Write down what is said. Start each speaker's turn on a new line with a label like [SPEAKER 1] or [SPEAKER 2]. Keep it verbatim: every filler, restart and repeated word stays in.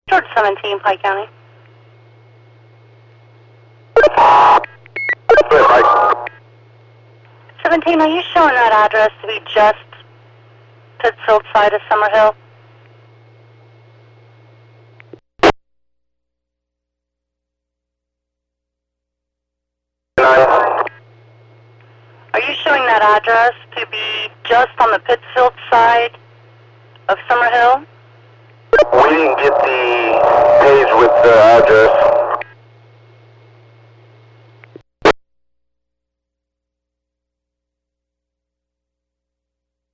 [SPEAKER 1] George seventeen, Pike County. seventeen, are you showing that address to be just Pittsfield side of Summerhill? Are you showing that address to be just on the Pittsfield side of Summerhill?
[SPEAKER 2] We didn't get the page with the address.